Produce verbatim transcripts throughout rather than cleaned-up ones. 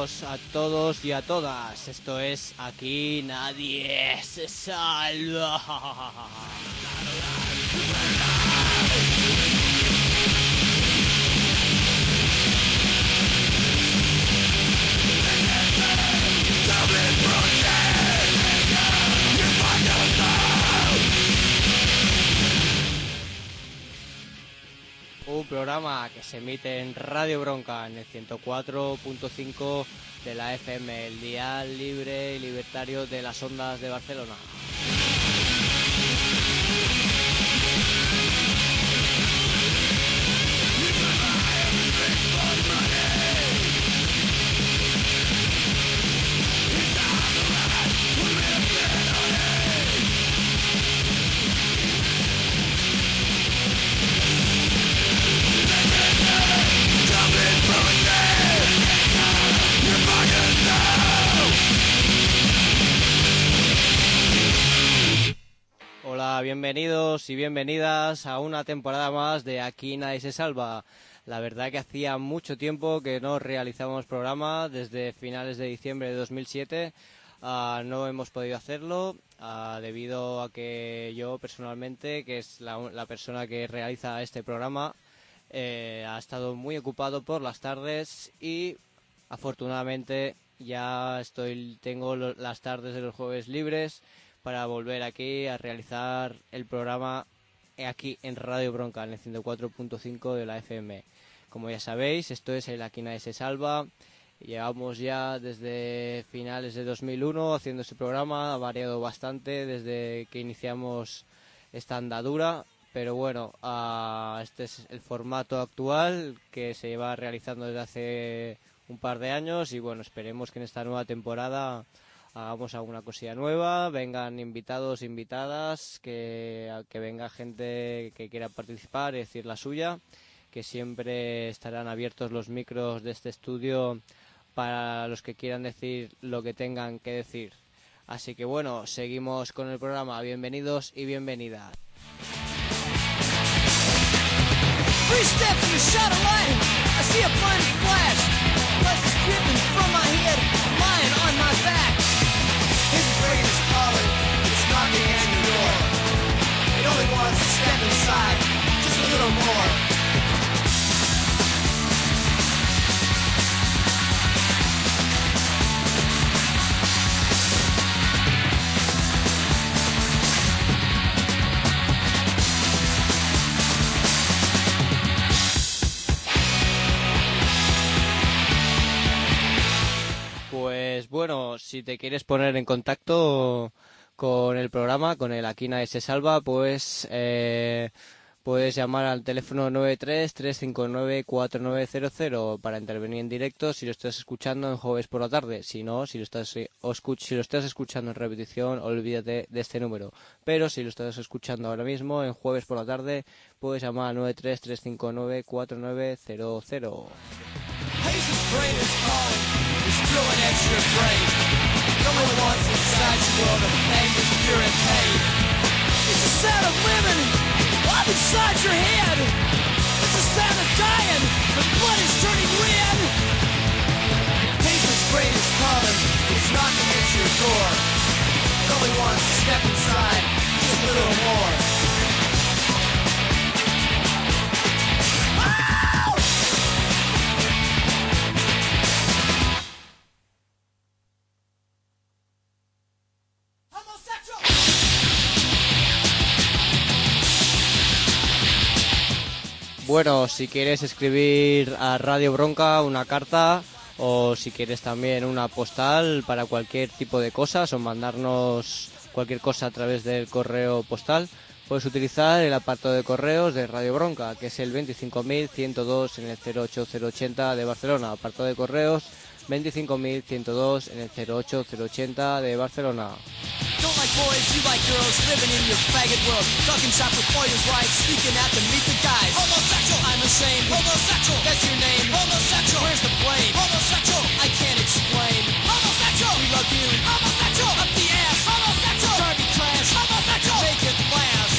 bienvenidos a todos y a todas. Esto es Aquí Nadie Se Salva. Un programa que se emite en Radio Bronca en el ciento cuatro punto cinco de la F M, el dial libre y libertario de las ondas de Barcelona. Hola, bienvenidos y bienvenidas a una temporada más de Aquí Nadie Se Salva. La verdad que hacía mucho tiempo que no realizábamos programa, desde finales de diciembre de dos mil siete. Uh, no hemos podido hacerlo uh, debido a que yo personalmente, que es la, la persona que realiza este programa, eh, ha estado muy ocupado por las tardes y afortunadamente ya estoy tengo lo, las tardes de los jueves libres para volver aquí a realizar el programa aquí en Radio Bronca, en el ciento cuatro punto cinco de la F M. Como ya sabéis, esto es el Aquí Nadie Se Salva. Llevamos ya desde finales de dos mil uno haciendo este programa, ha variado bastante desde que iniciamos esta andadura, pero bueno, uh, este es el formato actual que se lleva realizando desde hace un par de años y bueno, esperemos que en esta nueva temporada hagamos alguna cosilla nueva, vengan invitados, invitadas, que, que venga gente que quiera participar y decir la suya, que siempre estarán abiertos los micros de este estudio para los que quieran decir lo que tengan que decir. Así que bueno, seguimos con el programa. Bienvenidos y bienvenidas. Three steps and a shot of light. I see a blinding flash. Blood is dripping from my head, lying on my back. His brain is calling, it's knocking at your door. It only wants to step inside, just a little more. Pues bueno, si te quieres poner en contacto con el programa, con el Aquí Nadie Se Salva, pues eh, puedes llamar al teléfono nueve tres, tres cinco nueve, cuatro nueve cero cero para intervenir en directo si lo estás escuchando en jueves por la tarde. Si no, si lo estás, si lo estás escuchando en repetición, olvídate de este número. Pero si lo estás escuchando ahora mismo en jueves por la tarde, puedes llamar al nueve tres, tres cinco nueve, cuatro nueve cero cero. It's drilling at your brain. No one wants inside your world of pain is pure and pain. It's the sound of living up inside your head. It's the sound of dying, the blood is turning red. Paper's brain is calling, it's knocking at your door. It only wants to step inside, just a little more. Bueno, si quieres escribir a Radio Bronca una carta o si quieres también una postal para cualquier tipo de cosas o mandarnos cualquier cosa a través del correo postal, puedes utilizar el apartado de correos de Radio Bronca, que es el veinticinco mil ciento dos en el cero ocho cero ochenta de Barcelona. Apartado de correos veinticinco mil ciento dos en el cero ocho cero ochenta de Barcelona. Don't like boys, you like girls, living in your faggot world. Talking shop with lawyers' wives, sneaking out to meet the guys. Homosexual, I'm ashamed. Homosexual, that's your name. Homosexual, where's the blame? Homosexual, I can't explain. Homosexual, we love you. Homosexual, up the ass. Homosexual, Darby Crash. Homosexual, make it last.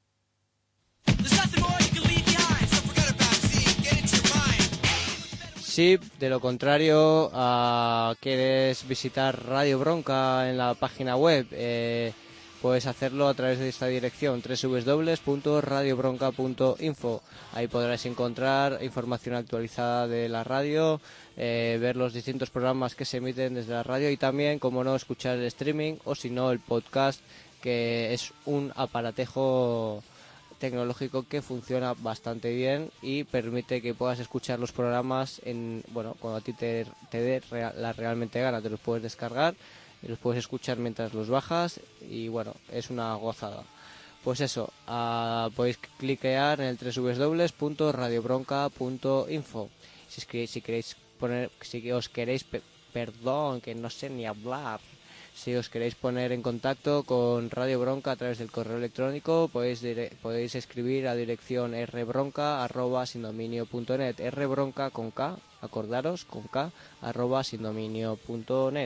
There's nothing more you can leave behind, so forget about it, see, get it to your mind. Si de lo contrario uh, quieres visitar Radio Bronca en la página web, eh, puedes hacerlo a través de esta dirección, doble u doble u doble u punto radio bronca punto info. Ahí podrás encontrar información actualizada de la radio, eh, ver los distintos programas que se emiten desde la radio y también, como no, escuchar el streaming o si no el podcast, que es un aparatejo tecnológico que funciona bastante bien y permite que puedas escuchar los programas en bueno cuando a ti te, te dé real, la realmente gana. Te los puedes descargar y los puedes escuchar mientras los bajas y bueno, es una gozada. Pues eso, uh, podéis cliquear en el doble u doble u doble u punto radio bronca punto info. Si, es que, si queréis poner, si os queréis, pe- perdón, que no sé ni hablar. Si os queréis poner en contacto con Radio Bronca a través del correo electrónico, podéis, dire- podéis escribir a dirección rbronca arroba sindominio punto net, rbronca con K, acordaros, con K, arroba sindominio punto net.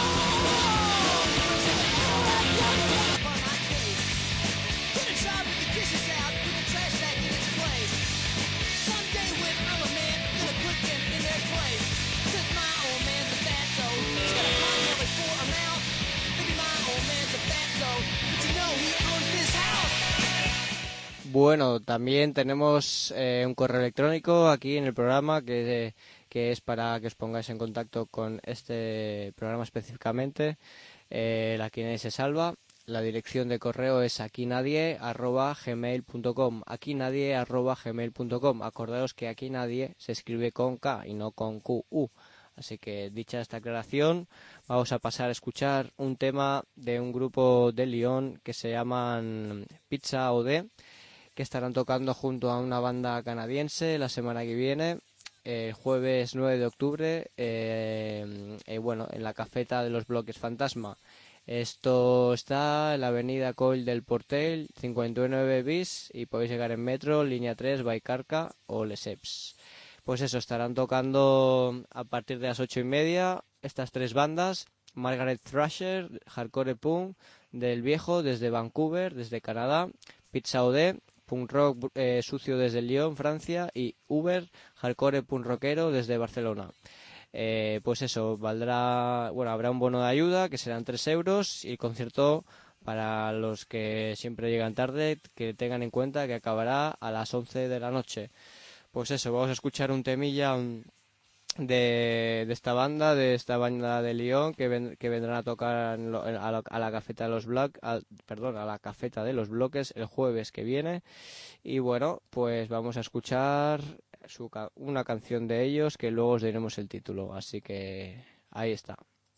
Bueno, también tenemos eh, un correo electrónico aquí en el programa que, que es para que os pongáis en contacto con este programa específicamente. Eh, la Aquí Nadie Se Salva. La dirección de correo es aquinadie arroba gmail punto com. aquinadie arroba gmail punto com. Acordaos que aquí nadie se escribe con K y no con Q U. Así que dicha esta aclaración, vamos a pasar a escuchar un tema de un grupo de Lyon que se llaman Pizza O D, que estarán tocando junto a una banda canadiense la semana que viene, el jueves nueve de octubre, eh, eh, bueno, en la cafeta de los Bloques Fantasma. Esto está en la avenida Coll del Portel, cincuenta y nueve bis, y podéis llegar en metro, línea tres, Baicarca o Lesseps. Pues eso, estarán tocando a partir de las ocho y media estas tres bandas: Margaret Thrasher, Hardcore Punk del Viejo desde Vancouver, desde Canadá; Pizza O D, punk rock eh, sucio desde Lyon, Francia; y Uber, hardcore punk rockero desde Barcelona. Eh, pues eso, valdrá, bueno, habrá un bono de ayuda que serán tres euros, y el concierto, para los que siempre llegan tarde, que tengan en cuenta que acabará a las once de la noche. Pues eso, vamos a escuchar un temilla de, de esta banda, de esta banda de Lyon, que, ven, que vendrán a tocar en lo, a, la, a la cafeta de los bloques, perdón, a la cafeta de los bloques el jueves que viene. Y bueno, pues vamos a escuchar su, una canción de ellos que luego os diremos el título. Así que ahí está.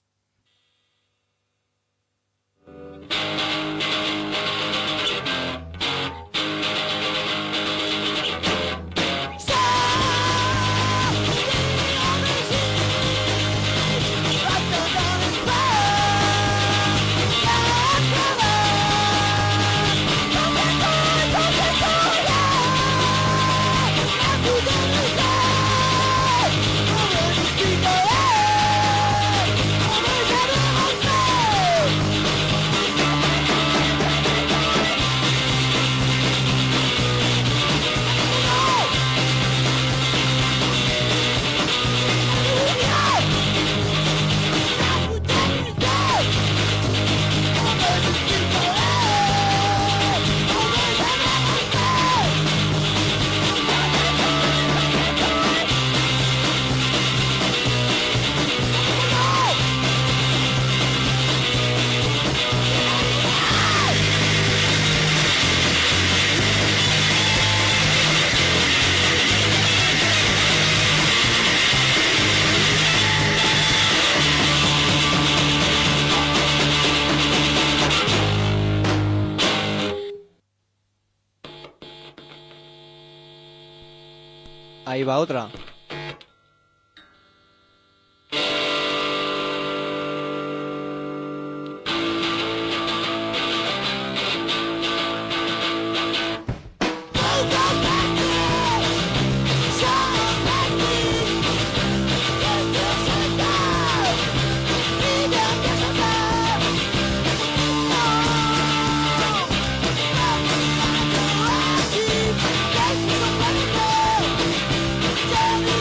Ahí va otra. Tell me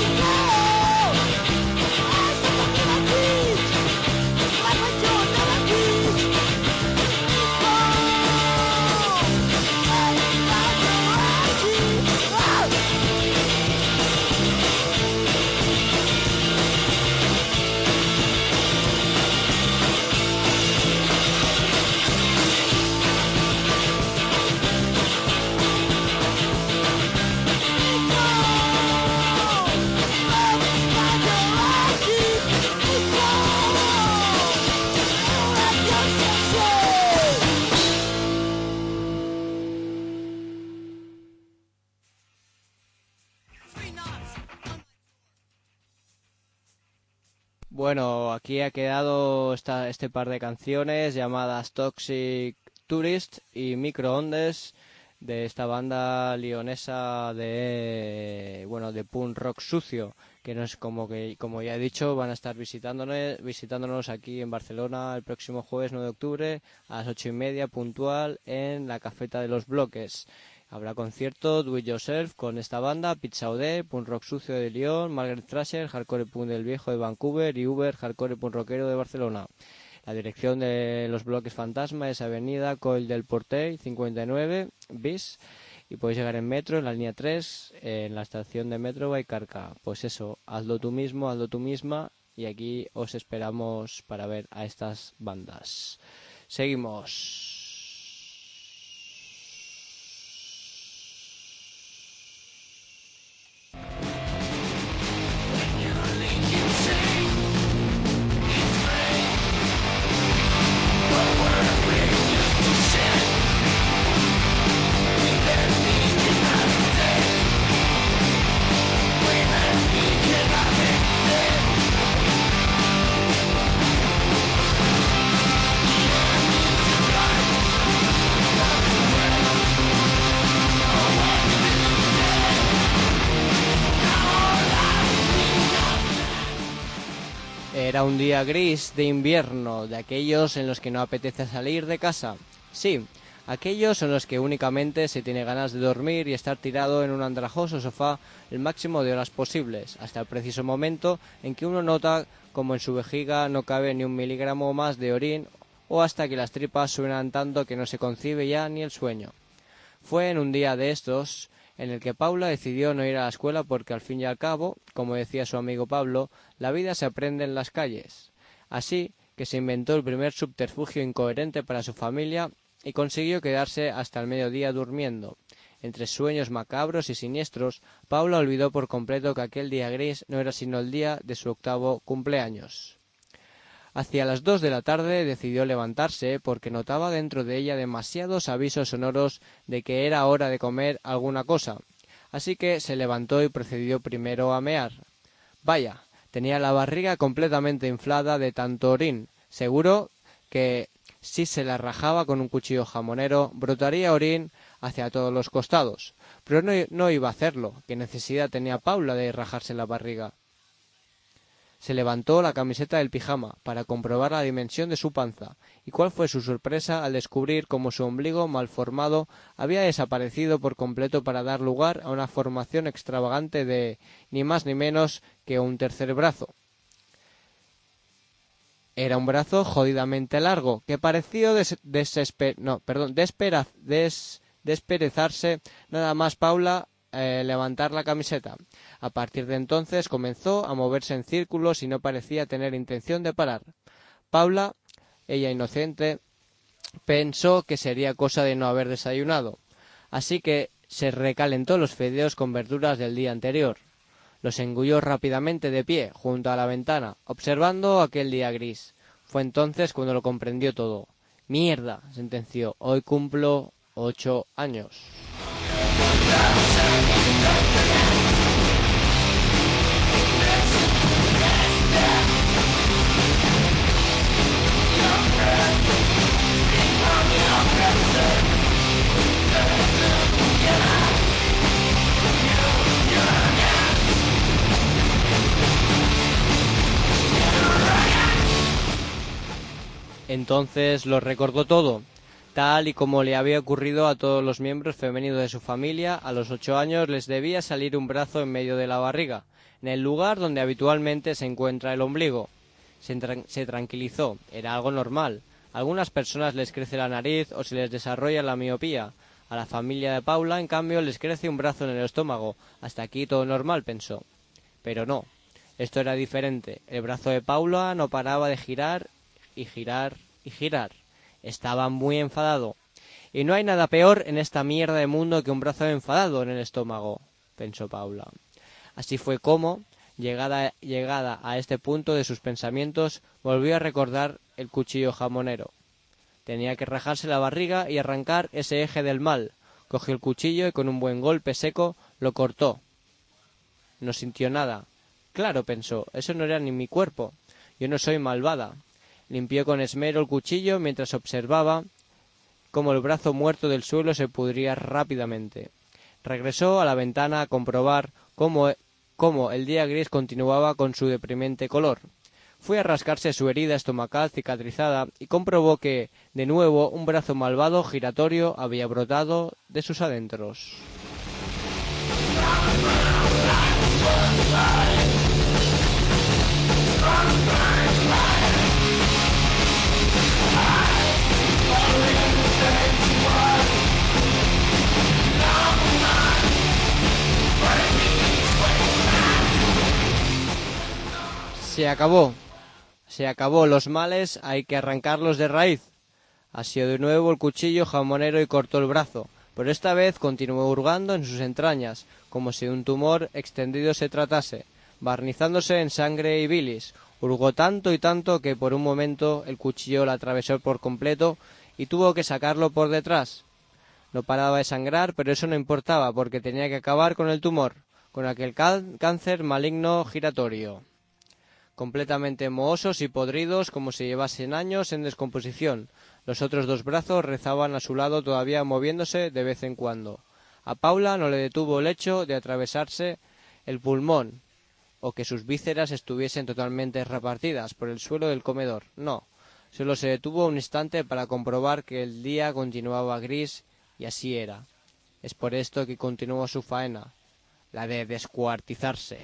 Bueno, aquí ha quedado esta, este par de canciones llamadas Toxic Tourist y Microondas de esta banda leonesa de bueno de punk rock sucio, que no es como que como ya he dicho van a estar visitándonos visitándonos aquí en Barcelona el próximo jueves nueve de octubre a las ocho y media puntual en la Cafeta de los Bloques. Habrá concierto Do It Yourself con esta banda, Pizza O D, punk rock sucio de Lyon, Margaret Thrasher, hardcore punk del Viejo de Vancouver y Uber, hardcore punk rockero de Barcelona. La dirección de los Bloques Fantasma es Avenida Coll del Portell cincuenta y nueve bis y podéis llegar en metro, en la línea tres, en la estación de metro Baicarca. Pues eso, hazlo tú mismo, hazlo tú misma y aquí os esperamos para ver a estas bandas. Seguimos. Era un día gris de invierno, de aquellos en los que no apetece salir de casa. Sí, aquellos en los que únicamente se tiene ganas de dormir y estar tirado en un andrajoso sofá el máximo de horas posibles, hasta el preciso momento en que uno nota como en su vejiga no cabe ni un miligramo más de orín o hasta que las tripas suenan tanto que no se concibe ya ni el sueño. Fue en un día de estos en el que Paula decidió no ir a la escuela porque al fin y al cabo, como decía su amigo Pablo, la vida se aprende en las calles. Así que se inventó el primer subterfugio incoherente para su familia y consiguió quedarse hasta el mediodía durmiendo. Entre sueños macabros y siniestros, Paula olvidó por completo que aquel día gris no era sino el día de su octavo cumpleaños. Hacia las dos de la tarde decidió levantarse porque notaba dentro de ella demasiados avisos sonoros de que era hora de comer alguna cosa. Así que se levantó y procedió primero a mear. Vaya, tenía la barriga completamente inflada de tanto orín. Seguro que si se la rajaba con un cuchillo jamonero, brotaría orín hacia todos los costados. Pero no, no iba a hacerlo. ¿Qué necesidad tenía Paula de rajarse la barriga? Se levantó la camiseta del pijama para comprobar la dimensión de su panza, y cuál fue su sorpresa al descubrir cómo su ombligo mal formado había desaparecido por completo para dar lugar a una formación extravagante de ni más ni menos que un tercer brazo. Era un brazo jodidamente largo, que pareció des desesper no, perdón, despera des desperezarse nada más Paula Eh, levantar la camiseta. A partir de entonces comenzó a moverse en círculos y no parecía tener intención de parar. Paula, ella inocente, pensó que sería cosa de no haber desayunado, así que se recalentó los fideos con verduras del día anterior. Los engulló rápidamente de pie, junto a la ventana, observando aquel día gris. Fue entonces cuando lo comprendió todo. «Mierda», sentenció, «hoy cumplo ocho años». Entonces lo recordó todo, tal y como le había ocurrido a todos los miembros femeninos de su familia. A los ocho años les debía salir un brazo en medio de la barriga, en el lugar donde habitualmente se encuentra el ombligo. Se, tra se tranquilizó, era algo normal. A algunas personas les crece la nariz o se les desarrolla la miopía. A la familia de Paula, en cambio, les crece un brazo en el estómago. Hasta aquí todo normal, pensó. Pero no, esto era diferente. El brazo de Paula no paraba de girar y girar y girar. Estaba muy enfadado. Y no hay nada peor en esta mierda de mundo que un brazo enfadado en el estómago, pensó Paula. Así fue como, llegada, llegada a este punto de sus pensamientos, volvió a recordar el cuchillo jamonero. Tenía que rajarse la barriga y arrancar ese eje del mal. Cogió el cuchillo y con un buen golpe seco lo cortó. No sintió nada. Claro, pensó, eso no era ni mi cuerpo. yo no soy malvada. Limpió con esmero el cuchillo mientras observaba cómo el brazo muerto del suelo se pudría rápidamente. Regresó a la ventana a comprobar cómo, cómo el día gris continuaba con su deprimente color. Fue a rascarse su herida estomacal cicatrizada y comprobó que, de nuevo, un brazo malvado giratorio había brotado de sus adentros. Se acabó. Se acabó. Los males hay que arrancarlos de raíz. Asió de nuevo el cuchillo jamonero y cortó el brazo, pero esta vez continuó hurgando en sus entrañas, como si de un tumor extendido se tratase, barnizándose en sangre y bilis. Hurgó tanto y tanto que por un momento el cuchillo la atravesó por completo y tuvo que sacarlo por detrás. No paraba de sangrar, pero eso no importaba, porque tenía que acabar con el tumor, con aquel cáncer maligno giratorio. Completamente mohosos y podridos, como si llevasen años en descomposición. Los otros dos brazos rezaban a su lado, todavía moviéndose de vez en cuando. A Paula no le detuvo el hecho de atravesarse el pulmón, o que sus vísceras estuviesen totalmente repartidas por el suelo del comedor. No, solo se detuvo un instante para comprobar que el día continuaba gris, y así era. Es por esto que continuó su faena, la de descuartizarse.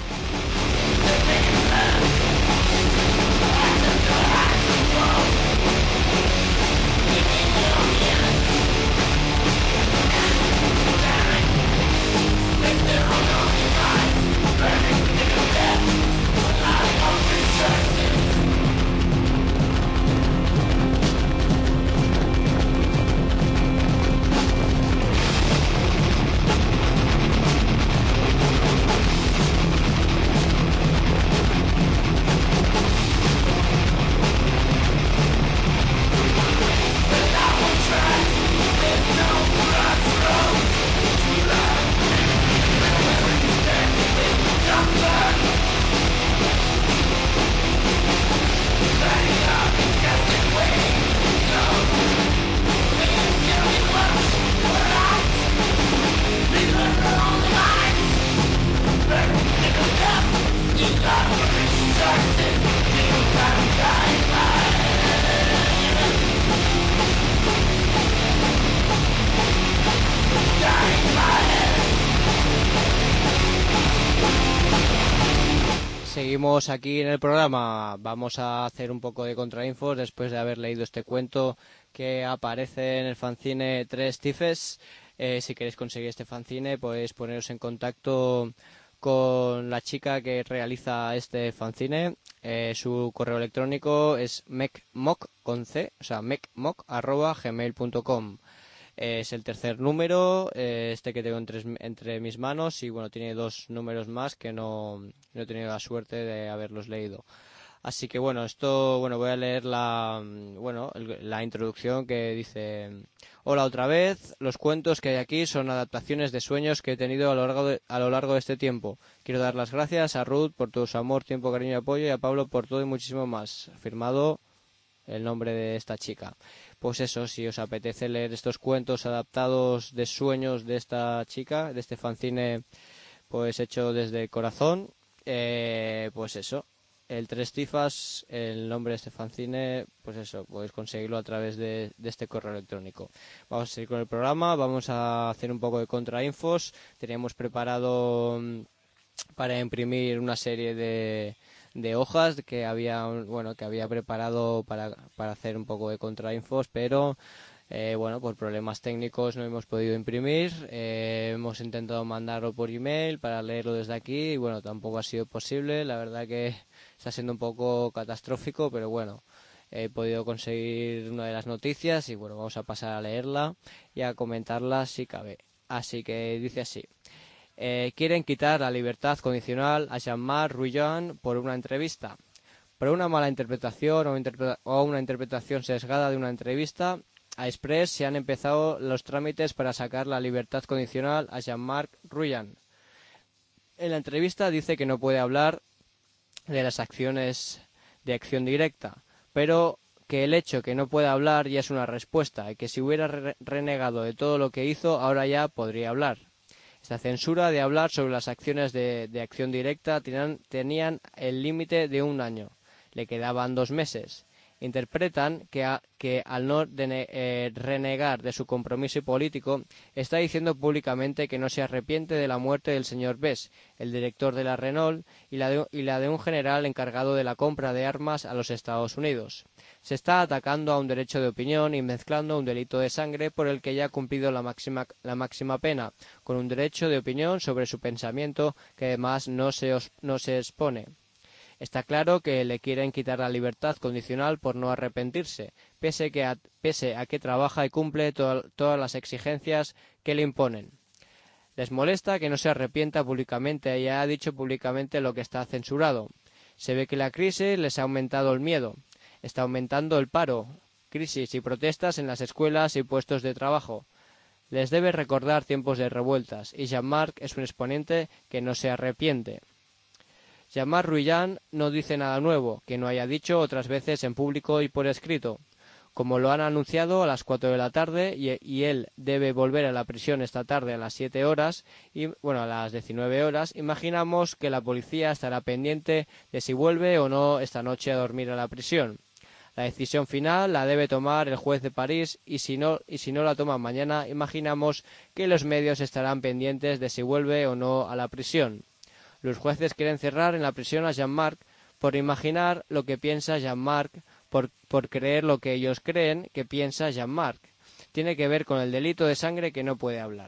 Seguimos aquí en el programa. Vamos a hacer un poco de contrainfos después de haber leído este cuento que aparece en el fanzine Tres Tifes. Eh, si queréis conseguir este fanzine, podéis poneros en contacto con la chica que realiza este fanzine. Eh, su correo electrónico es mecmoc con c, o sea mecmoc arroba gmail punto com. Eh, es el tercer número, eh, este que tengo entre, entre mis manos, y bueno, tiene dos números más que no, no he tenido la suerte de haberlos leído. Así que bueno, esto, bueno, voy a leer la, bueno, el, la introducción que dice: hola otra vez, los cuentos que hay aquí son adaptaciones de sueños que he tenido a lo largo de, a lo largo de este tiempo. Quiero dar las gracias a Ruth por todo su amor, tiempo, cariño y apoyo, y a Pablo por todo y muchísimo más. Firmado el nombre de esta chica. Pues eso, si os apetece leer estos cuentos adaptados de sueños de esta chica, de este fanzine, pues hecho desde el corazón, eh, pues eso, el Tres Tifas, el nombre de este fanzine, pues eso, podéis conseguirlo a través de, de este correo electrónico. Vamos a seguir con el programa, vamos a hacer un poco de contrainfos. Teníamos preparado para imprimir una serie de de hojas que había bueno que había preparado para, para hacer un poco de contrainfos, pero eh, bueno, por problemas técnicos no hemos podido imprimir. Eh, hemos intentado mandarlo por email para leerlo desde aquí y bueno, tampoco ha sido posible. La verdad que está siendo un poco catastrófico, pero bueno, he podido conseguir una de las noticias y bueno, vamos a pasar a leerla y a comentarla si cabe. Así que dice así: Eh, quieren quitar la libertad condicional a Jean-Marc Rouillon por una entrevista. Por una mala interpretación o, interpreta- o una interpretación sesgada de una entrevista a Express se han empezado los trámites para sacar la libertad condicional a Jean-Marc Rouillon. En la entrevista dice que no puede hablar de las acciones de acción directa, pero que el hecho que no pueda hablar ya es una respuesta y que si hubiera re renegado de todo lo que hizo, ahora ya podría hablar. Esta censura de hablar sobre las acciones de, de acción directa tenían, tenían el límite de un año. Le quedaban dos meses. Interpretan que, a, que al no de, eh, renegar de su compromiso político, está diciendo públicamente que no se arrepiente de la muerte del señor Bess, el director de la Renault, y la de, y la de un general encargado de la compra de armas a los Estados Unidos. Se está atacando a un derecho de opinión y mezclando un delito de sangre por el que ya ha cumplido la máxima, la máxima pena, con un derecho de opinión sobre su pensamiento que además no se, os, no se expone. Está claro que le quieren quitar la libertad condicional por no arrepentirse, pese, que a, pese a que trabaja y cumple to todas las exigencias que le imponen. Les molesta que no se arrepienta públicamente y ha dicho públicamente lo que está censurado. Se ve que la crisis les ha aumentado el miedo. Está aumentando el paro, crisis y protestas en las escuelas y puestos de trabajo. Les debe recordar tiempos de revueltas, y Jean-Marc es un exponente que no se arrepiente. Jean-Marc Ruyant no dice nada nuevo, que no haya dicho otras veces en público y por escrito. Como lo han anunciado a las cuatro de la tarde y, y él debe volver a la prisión esta tarde a las siete horas, y bueno, a las diecinueve horas, imaginamos que la policía estará pendiente de si vuelve o no esta noche a dormir a la prisión. La decisión final la debe tomar el juez de París y si no, y si no la toma mañana, imaginamos que los medios estarán pendientes de si vuelve o no a la prisión. Los jueces quieren cerrar en la prisión a Jean-Marc por imaginar lo que piensa Jean-Marc, por, por creer lo que ellos creen que piensa Jean-Marc. Tiene que ver con el delito de sangre que no puede hablar.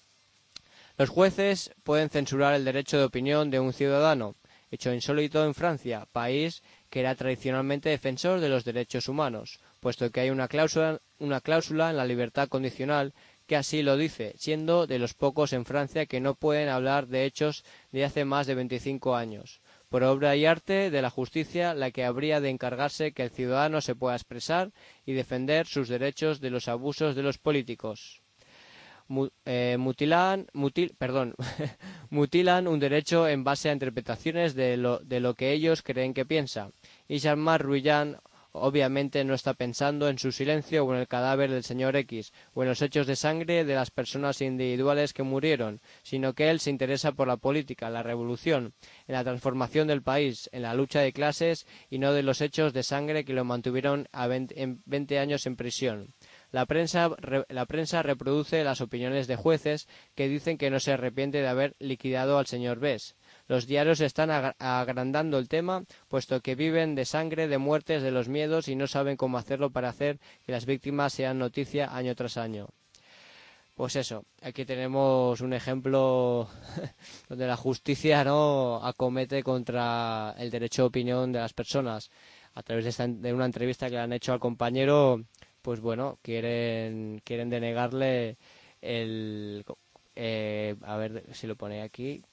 Los jueces pueden censurar el derecho de opinión de un ciudadano, hecho insólito en Francia, país que era tradicionalmente defensor de los derechos humanos, puesto que hay una cláusula, una cláusula en la libertad condicional que así lo dice, siendo de los pocos en Francia que no pueden hablar de hechos de hace más de veinticinco años. Por obra y arte de la justicia, la que habría de encargarse que el ciudadano se pueda expresar y defender sus derechos de los abusos de los políticos. Eh, mutilan, mutil, perdón, mutilan un derecho en base a interpretaciones de lo, de lo que ellos creen que piensa. Y Jean-Marc Ruyant obviamente no está pensando en su silencio o en el cadáver del señor X o en los hechos de sangre de las personas individuales que murieron, sino que él se interesa por la política, la revolución, en la transformación del país, en la lucha de clases y no de los hechos de sangre que lo mantuvieron a veinte, en veinte años en prisión. La prensa, re, la prensa reproduce las opiniones de jueces que dicen que no se arrepiente de haber liquidado al señor Bess. Los diarios están agrandando el tema, puesto que viven de sangre, de muertes, de los miedos y no saben cómo hacerlo para hacer que las víctimas sean noticia año tras año. Pues eso, aquí tenemos un ejemplo donde la justicia no acomete contra el derecho de opinión de las personas. A través de, esta, de una entrevista que le han hecho al compañero, pues bueno, quieren, quieren denegarle el... Eh, a ver si lo pone aquí...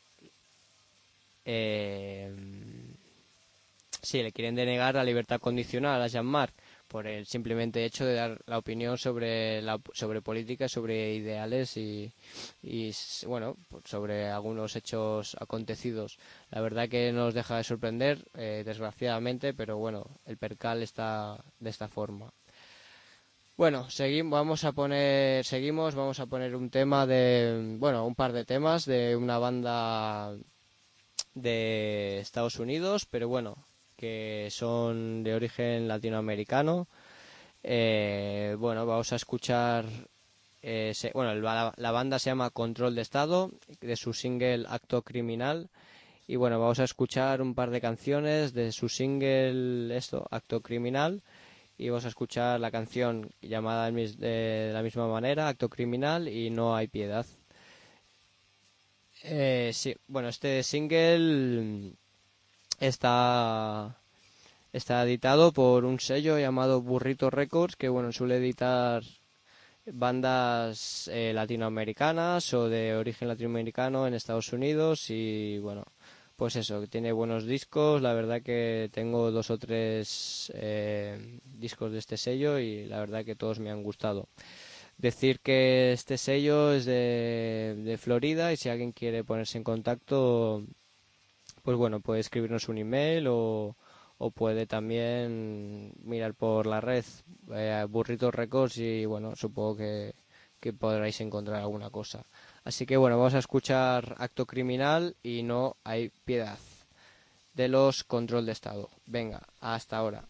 Eh, sí, le quieren denegar la libertad condicional a Jean-Marc por el simplemente hecho de dar la opinión sobre la, sobre política, sobre ideales y, y bueno, sobre algunos hechos acontecidos. La verdad que nos deja de sorprender, eh, desgraciadamente, pero bueno, el percal está de esta forma. Bueno, seguimos, vamos a poner, seguimos, vamos a poner un tema de, bueno, un par de temas de una banda de Estados Unidos, pero bueno, que son de origen latinoamericano. Eh, bueno, vamos a escuchar, eh, se, bueno, la, la banda se llama Control de Estado, de su single Acto Criminal. Y bueno, vamos a escuchar un par de canciones de su single, esto, Acto Criminal. Y vamos a escuchar la canción llamada de la misma manera, Acto Criminal y No hay piedad. Eh, sí, bueno, este single está está editado por un sello llamado Burrito Records, que bueno, suele editar bandas eh, latinoamericanas o de origen latinoamericano en Estados Unidos y bueno, pues eso, tiene buenos discos. La verdad que tengo dos o tres eh, discos de este sello y la verdad que todos me han gustado. Decir que este sello es de, de Florida y si alguien quiere ponerse en contacto, pues bueno, puede escribirnos un email o, o puede también mirar por la red eh, Burritos Records y bueno, supongo que, que podréis encontrar alguna cosa. Así que bueno, vamos a escuchar Acto Criminal y No hay piedad de los Control de Estado. Venga, hasta ahora.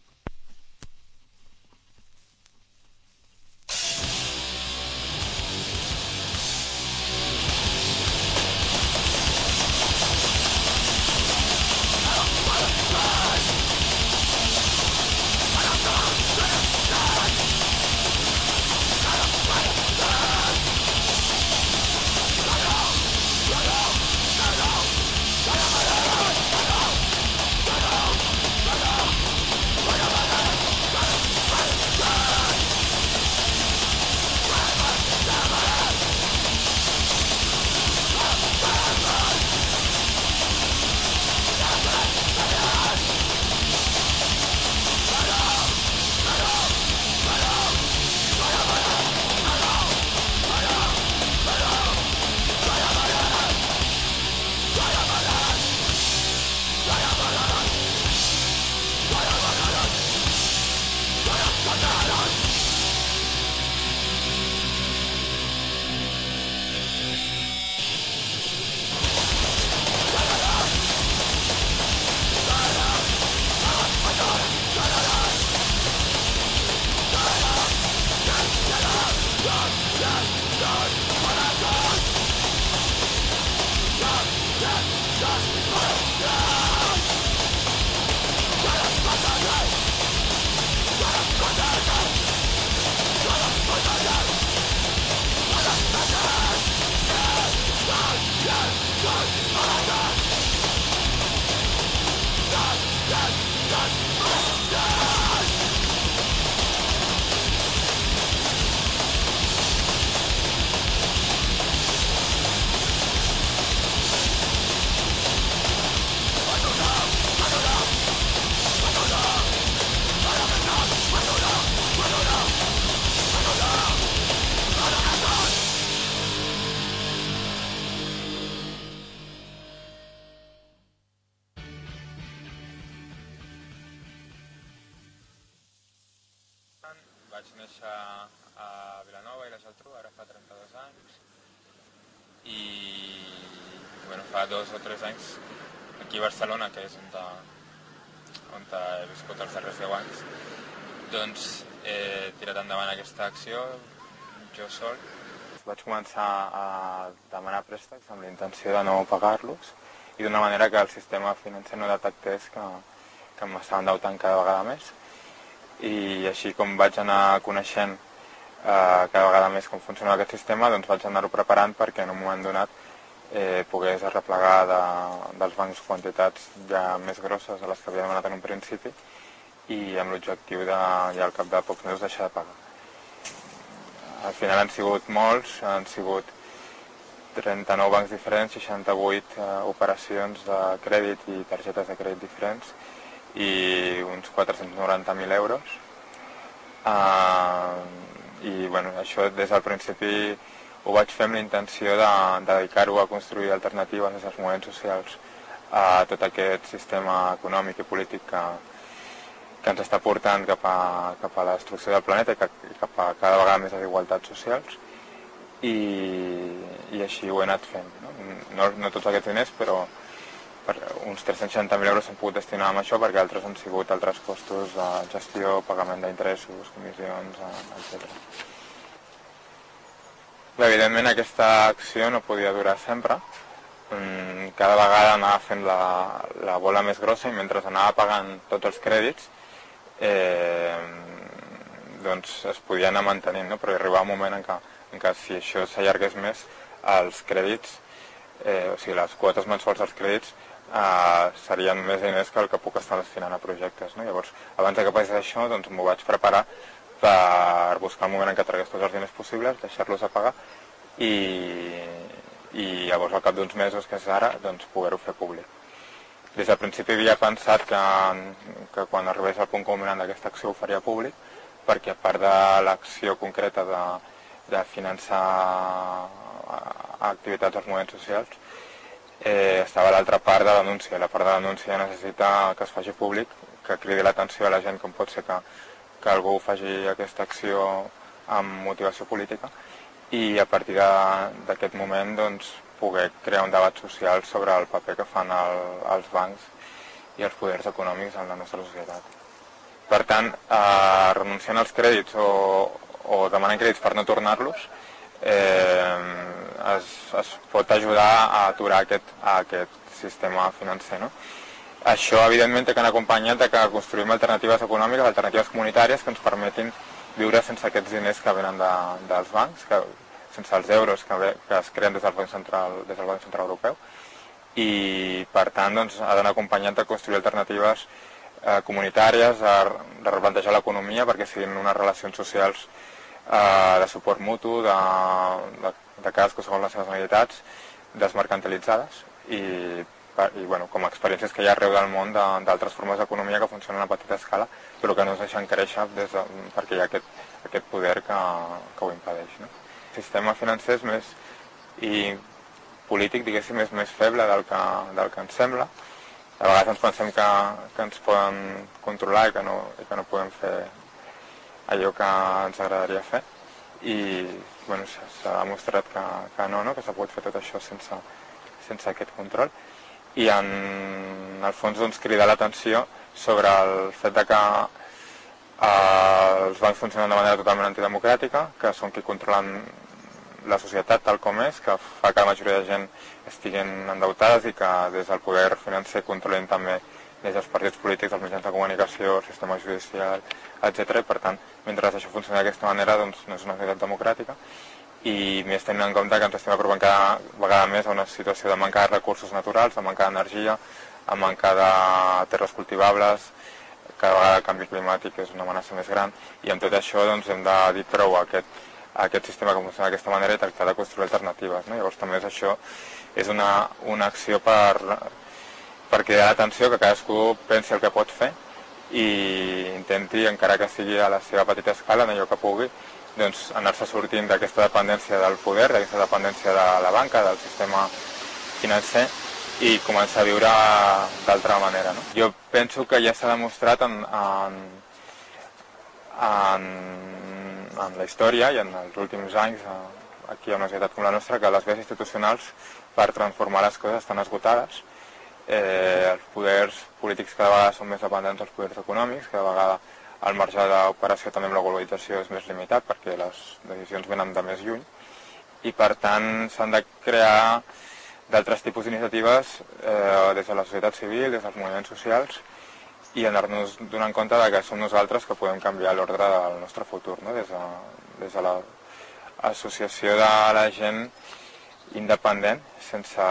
Vaig néixer a Vilanova i la Geltrú, ara fa trenta-dos anys, i bueno, fa dos o tres anys aquí a Barcelona, que és on, ta, on ta he viscut els darrers deu anys, doncs he tirat endavant aquesta acció jo sol. Vaig començar a demanar préstecs amb la intenció de no pagar-los i d'una manera que el sistema financer no detectés que, que m'estava endeutant cada vegada més. I així com vaig anar coneixent eh, cada vegada més com funciona aquest sistema, doncs vaig anar-ho preparant perquè en un moment donat eh, pogués arreplegar de, dels bancs quantitats ja més grosses de les que havia demanat en un principi i amb l'objectiu de, ja al cap de pocs mesos, deixar de pagar. Al final han sigut molts, han sigut trenta-nou bancs diferents, seixanta-vuit eh, operacions de crèdit i targetes de crèdit diferents, i uns quatre-cents noranta mil euros. Uh, I bueno, això des del principi ho vaig fer amb la intenció de, de dedicar-ho a construir alternatives als moviments socials, a tot aquest sistema econòmic i polític que, que ens està portant cap a, cap a la destrucció del planeta i, que, i cap a cada vegada més desigualtats socials. I, i així ho he anat fent. No, no, no tots aquests diners, però uns tres-cents seixanta mil euros s'han pogut destinar amb això perquè altres han sigut altres costos de gestió, pagament d'interessos, comissions, etcètera. Evidentment aquesta acció no podia durar sempre. Cada vegada anava fent la, la bola més grossa i mentre anava pagant tots els crèdits eh, doncs es podia anar mantenint, no? Però arribava un moment en què, en què si això s'allargués més, els crèdits, eh, o sigui les quotes mensuals dels crèdits Uh, serien més diners que el que puc estar destinant a projectes, no? Llavors, abans que passés això, doncs m'ho vaig preparar per buscar el moment en què tragués tots els diners possibles, deixar-los a pagar i, i llavors al cap d'uns mesos, que és ara, doncs poder-ho fer públic. Des del principi havia pensat que, que quan arribés al punt culminant d'aquesta acció ho faria públic, perquè a part de l'acció concreta de, de finançar activitats dels moviments socials, Eh, estava l'altra part de l'anúncia. La part de l'anúncia necessita que es faci públic que cridi l'atenció a la gent, com pot ser que, que algú faci aquesta acció amb motivació política, i a partir d'aquest moment doncs, poder crear un debat social sobre el paper que fan el, els bancs i els poders econòmics en la nostra societat. Per tant, eh, renunciant als crèdits o, o demanant crèdits per no tornar-los, eh, es, es pot ajudar a aturar aquest, a aquest sistema financer, no? Això, evidentment, té que anar acompanyat de que construïm alternatives econòmiques, alternatives comunitàries que ens permetin viure sense aquests diners que venen de, dels bancs, que, sense els euros que, ve, que es creen des del Banc Central, des del Banc Central Europeu, i per tant doncs, ha d'anar acompanyat de construir alternatives eh, comunitàries, de, de replantejar l'economia perquè siguin unes relacions socials eh, de suport mutu, de, de, de cadascú segons les seves necessitats, desmercantilitzades i, i bueno, com a experiències que hi ha arreu del món d'altres formes d'economia que funcionen a petita escala però que no es deixen créixer des de, perquè hi ha aquest, aquest poder que, que ho impedeix, no? El sistema financer és més i polític, diguéssim, és més feble del que, del que ens sembla. A vegades ens pensem que, que ens poden controlar i que, no, i que no podem fer allò que ens agradaria fer. I bueno, s'ha demostrat que, que no, no, que s'ha pogut fer tot això sense, sense aquest control. I en el fons doncs, cridar l'atenció sobre el fet de que eh, els bancs funcionen de manera totalment antidemocràtica, que són qui controlen la societat tal com és, que fa que la majoria de gent estiguin endeutades i que des del poder financer controlin també des dels partits polítics, els mitjans de comunicació, el sistema judicial, etcètera. I per tant, mentre això funciona d'aquesta manera, doncs no és una societat democràtica. I més tenint en compte que ens estem apropant cada vegada més a una situació de manca de recursos naturals, de manca d'energia, a manca de terres cultivables, cada vegada el canvi climàtic és una amenaça més gran, i amb tot això doncs, hem de dir prou a aquest, a aquest sistema que funciona d'aquesta manera i tractar de construir alternatives, no? Llavors també això és una, una acció per, per cridar l'atenció, que cadascú pensi el que pot fer i intenti, encara que sigui a la seva petita escala, en allò que pugui, doncs, anar-se sortint d'aquesta dependència del poder, d'aquesta dependència de la banca, del sistema financer, i començar a viure d'altra manera, no? Jo penso que ja s'ha demostrat en, en, en, en la història i en els últims anys aquí a una societat com la nostra que les vies institucionals per transformar les coses estan esgotades. Eh, els poders polítics cada vegada són més dependents dels poders econòmics, cada vegada el marge d'operació també amb la globalització és més limitat perquè les decisions venen de més lluny i per tant s'han de crear d'altres tipus d'iniciatives eh, des de la societat civil, des dels moviments socials i anar-nos donant compte de que som nosaltres que podem canviar l'ordre del nostre futur, no? Des de, des de l'associació de la gent independent sense,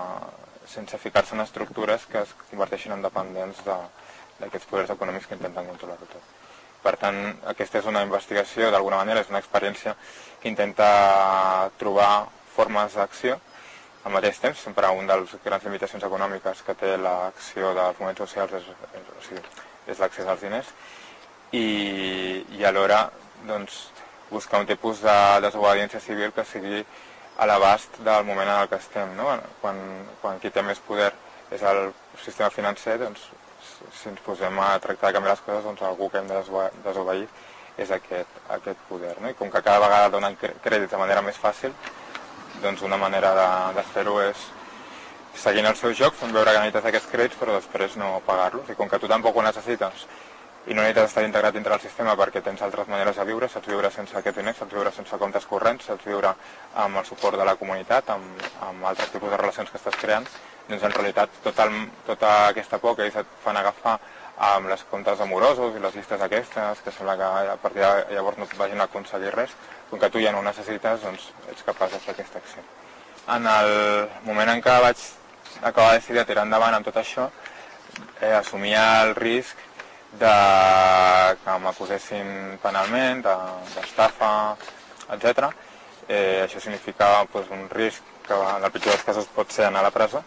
sense ficar-se en estructures que es converteixin en dependents de, d'aquests poders econòmics que intenten controlar-ho tot. Per tant, aquesta és una investigació, d'alguna manera, és una experiència que intenta trobar formes d'acció. Al mateix temps, sempre una de les grans limitacions econòmiques que té l'acció dels moviments socials és, és, o sigui, és l'accés als diners i, i alhora doncs, buscar un tipus de desobediència civil que sigui a l'abast del moment en el que estem, no? Quan, quan qui té més poder és el sistema financer, doncs, si ens posem a tractar de canviar les coses, doncs algú que hem de desobeir és aquest, aquest poder, no? I com que cada vegada donen crèdits de manera més fàcil, doncs una manera de, de fer-ho és seguint el seu joc, fent veure que necessites aquests crèdits però després no pagar-los. I com que tu tampoc ho necessites i no necessites estar integrat dintre del sistema perquè tens altres maneres de viure, saps viure sense aquests diners, saps viure sense comptes corrents, saps viure amb el suport de la comunitat, amb, amb altres tipus de relacions que estàs creant, doncs en realitat tot el, tota aquesta por que ells et fan agafar amb les comptes amorosos i les llistes aquestes, que sembla que a partir de llavors no et vagin a aconseguir res, com que tu ja no ho necessites, doncs ets capaç de fer aquesta acció. En el moment en què vaig acabar de decidir tirar endavant amb tot això, eh, assumia el risc de que m'acusessin penalment, d'estafa, etcètera. Eh, això significava pues, un risc que en el pitjor dels casos pot ser anar a la presó,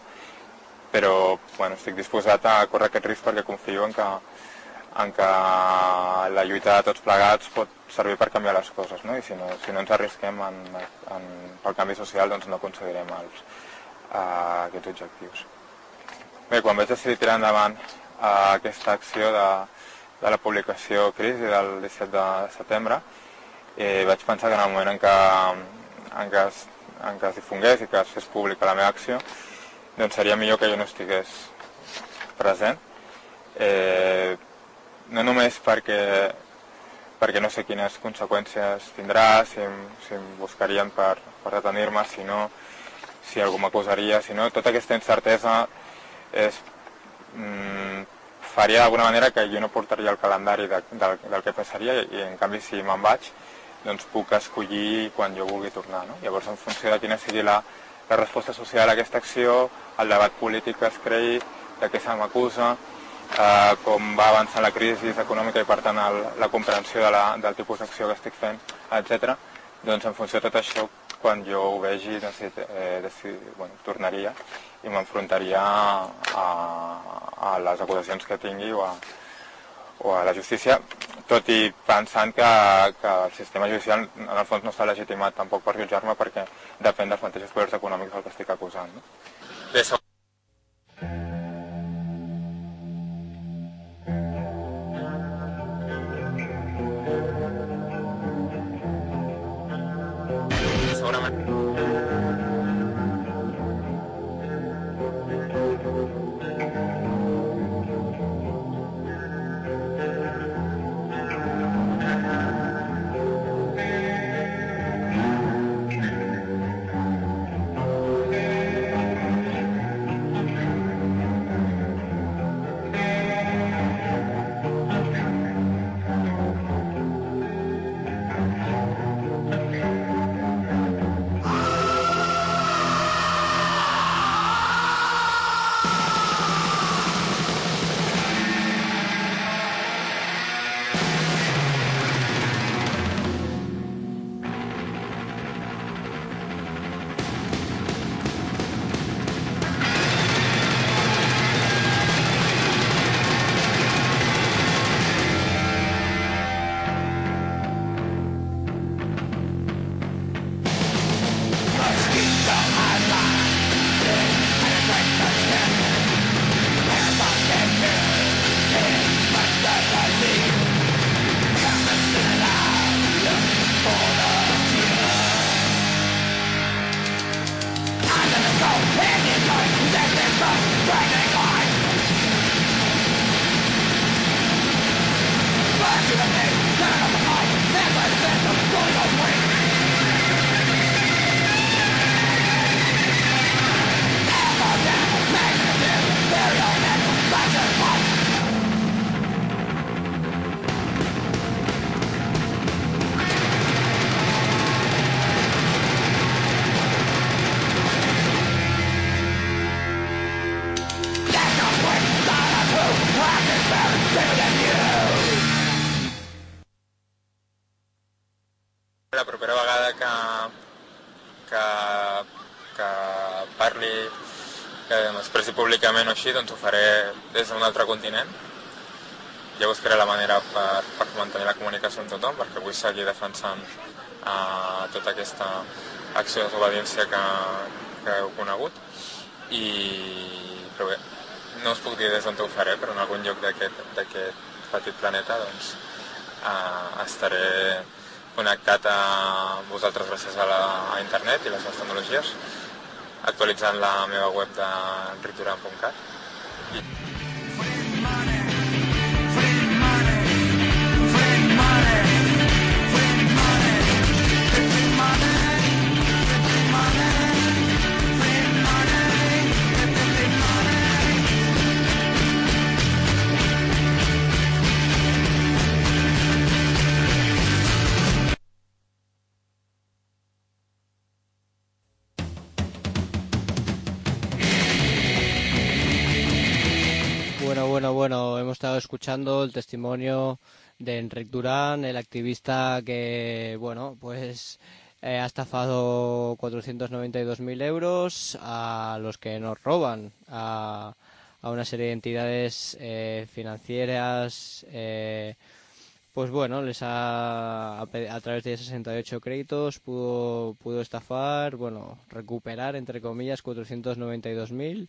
però bueno, estic disposat a córrer aquest risc perquè confio en que, en que la lluita de tots plegats pot servir per canviar les coses, no? I si no, si no ens arrisquem en, en, pel canvi social, doncs no aconseguirem els, uh, aquests objectius. Bé, quan vaig decidir tirar endavant a aquesta acció de, de la publicació Crisi del disset de setembre, i vaig pensar que en el moment en què, en què, es, en què es difongués i que es fes pública la meva acció, doncs seria millor que jo no estigués present. Eh, no només perquè, perquè no sé quines conseqüències tindrà, si em, si em buscarien per, per detenir-me, si no, si algú m'acusaria, si no, tota aquesta incertesa és, mm, faria d'alguna manera que jo no portaria el calendari de, del, del que passaria, i en canvi si me'n vaig, doncs puc escollir quan jo vulgui tornar, no? Llavors, en funció de quina sigui la, la resposta social a aquesta acció, el debat polític que es creï, de què se m'acusa, eh, com va avançant la crisi econòmica i per tant el, la comprensió de la, del tipus d'acció que estic fent, etcètera. Doncs en funció de tot això, quan jo ho vegi, doncs, eh, decid, bueno, tornaria i m'enfrontaria a, a les acusacions que tingui o a, o a la justícia, tot i pensant que, que el sistema judicial en el fons no està legitimat tampoc per jutjar-me, perquè depèn dels mateixos poders econòmics del que estic acusant. No? Bé, segurament. La propera vegada que, que, que parli, que m'expressi públicament o així, doncs ho faré des d'un altre continent. Ja buscaré la manera per, per mantenir la comunicació amb tothom, perquè vull seguir defensant uh, tota aquesta acció de desobediència que, que heu conegut. I, però bé, no us puc dir des d'on ho faré, però en algun lloc d'aquest petit planeta doncs, uh, estaré connectat a vosaltres gràcies a, la, a internet i les noves tecnologies, actualitzant la meva web de ricduran punt cat. I... Bueno, bueno, bueno, hemos estado escuchando el testimonio de Enric Duran, el activista que, bueno, pues eh, ha estafado cuatrocientos noventa y dos mil euros a los que nos roban, a, a una serie de entidades eh, financieras. Eh, pues bueno, les ha, a través de sesenta y ocho créditos pudo, pudo estafar, bueno, recuperar, entre comillas, cuatrocientos noventa y dos mil.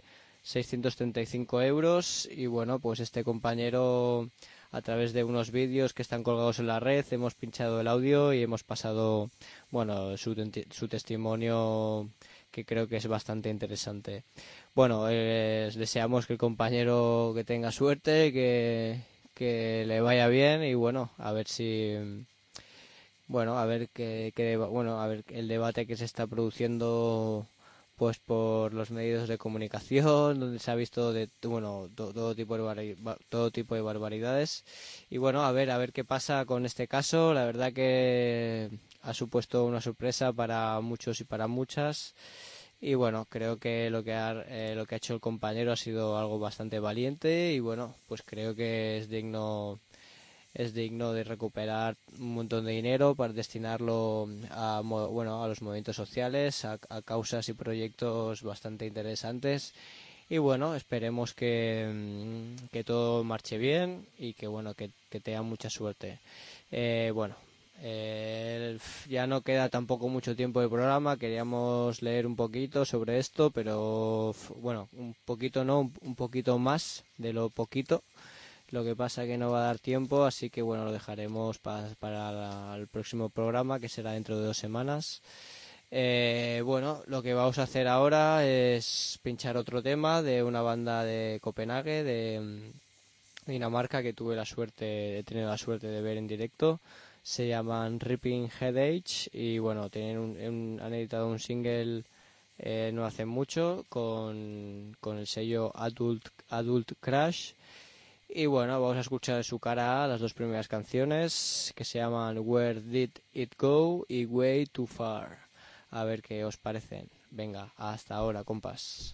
seiscientos treinta y cinco euros. Y bueno, pues este compañero, a través de unos vídeos que están colgados en la red, hemos pinchado el audio y hemos pasado, bueno, su, su testimonio, que creo que es bastante interesante. Bueno, eh, deseamos que el compañero que tenga suerte, que, que le vaya bien y bueno, a ver si, bueno, a ver que, que, bueno, a ver el debate que se está produciendo, pues por los medios de comunicación, donde se ha visto de, bueno, todo, todo tipo de todo tipo de barbaridades. Y bueno, a ver, a ver qué pasa con este caso. La verdad que ha supuesto una sorpresa para muchos y para muchas. Y bueno, creo que lo que ha, eh, lo que ha hecho el compañero ha sido algo bastante valiente y bueno, pues creo que es digno es digno de recuperar un montón de dinero para destinarlo a, bueno, a los movimientos sociales, a, a causas y proyectos bastante interesantes. Y bueno, esperemos que, que todo marche bien y que bueno, que, que tenga mucha suerte. Eh, bueno, eh, ya no queda tampoco mucho tiempo de programa. Queríamos leer un poquito sobre esto, pero bueno, un poquito no, un, un poquito más de lo poquito. Lo que pasa que no va a dar tiempo, así que bueno, lo dejaremos pa, para la, el próximo programa, que será dentro de dos semanas. Eh, bueno, lo que vamos a hacer ahora es pinchar otro tema de una banda de Copenhague, de Dinamarca, que tuve la suerte, he tenido la suerte de ver en directo. Se llaman Ripping Headache y bueno, tienen un, un, han editado un single eh, no hace mucho con, con el sello Adult, Adult Crash. Y bueno, vamos a escuchar su cara A, las dos primeras canciones, que se llaman Where Did It Go y Way Too Far. A ver qué os parecen. Venga, hasta ahora, compas.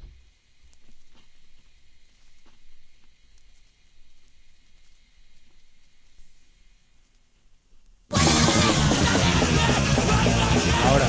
Ahora.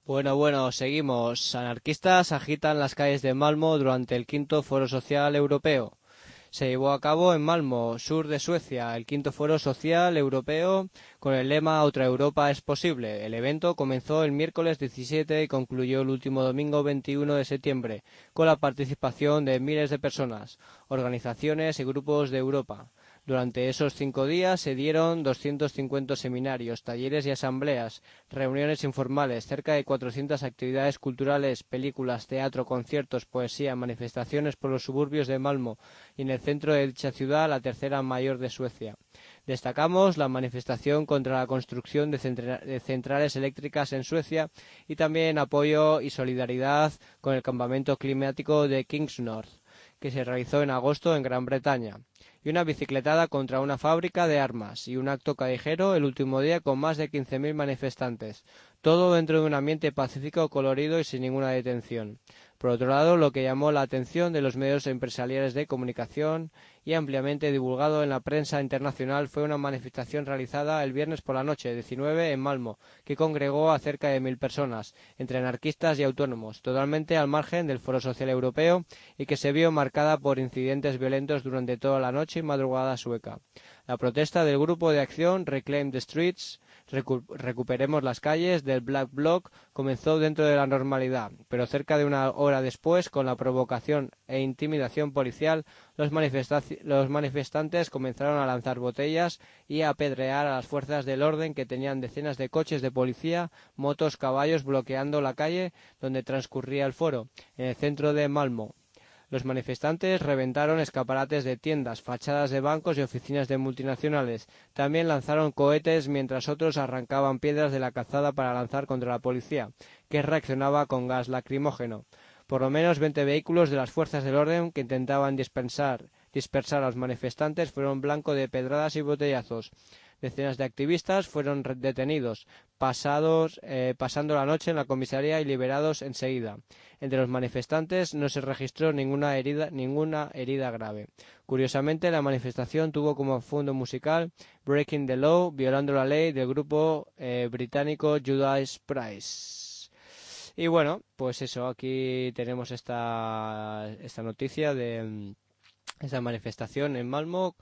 Bueno, bueno, seguimos. Anarquistas agitan las calles de Malmö durante el quinto Foro Social Europeo. Se llevó a cabo en Malmö, sur de Suecia, el quinto Foro Social Europeo con el lema Otra Europa es posible. El evento comenzó el miércoles diecisiete y concluyó el último domingo veintiuno de septiembre, con la participación de miles de personas, organizaciones y grupos de Europa. Durante esos cinco días se dieron doscientos cincuenta seminarios, talleres y asambleas, reuniones informales, cerca de cuatrocientas actividades culturales, películas, teatro, conciertos, poesía, manifestaciones por los suburbios de Malmö y en el centro de dicha ciudad, la tercera mayor de Suecia. Destacamos la manifestación contra la construcción de, centra de centrales eléctricas en Suecia y también apoyo y solidaridad con el campamento climático de Kingsnorth, que se realizó en agosto en Gran Bretaña, y una bicicletada contra una fábrica de armas y un acto callejero el último día con más de quince mil manifestantes, todo dentro de un ambiente pacífico, colorido y sin ninguna detención. Por otro lado, lo que llamó la atención de los medios empresariales de comunicación y ampliamente divulgado en la prensa internacional fue una manifestación realizada el viernes por la noche diecinueve en Malmö, que congregó a cerca de mil personas, entre anarquistas y autónomos, totalmente al margen del Foro Social Europeo y que se vio marcada por incidentes violentos durante toda la noche y madrugada sueca. La protesta del grupo de acción Reclaim the Streets, recu Recuperemos las calles, del Black Bloc, comenzó dentro de la normalidad, pero cerca de una hora después, con la provocación e intimidación policial, los, los manifestantes comenzaron a lanzar botellas y a apedrear a las fuerzas del orden, que tenían decenas de coches de policía, motos, caballos bloqueando la calle donde transcurría el foro, en el centro de Malmö. Los manifestantes reventaron escaparates de tiendas, fachadas de bancos y oficinas de multinacionales. También lanzaron cohetes mientras otros arrancaban piedras de la calzada para lanzar contra la policía, que reaccionaba con gas lacrimógeno. Por lo menos veinte vehículos de las fuerzas del orden que intentaban dispersar, dispersar a los manifestantes fueron blanco de pedradas y botellazos. Decenas de activistas fueron detenidos, pasados, eh, pasando la noche en la comisaría y liberados enseguida. Entre los manifestantes no se registró ninguna herida, ninguna herida grave. Curiosamente, la manifestación tuvo como fondo musical Breaking the Law, violando la ley, del grupo eh, británico Judas Priest. Y bueno, pues eso, aquí tenemos esta, esta noticia de esta manifestación en Malmö,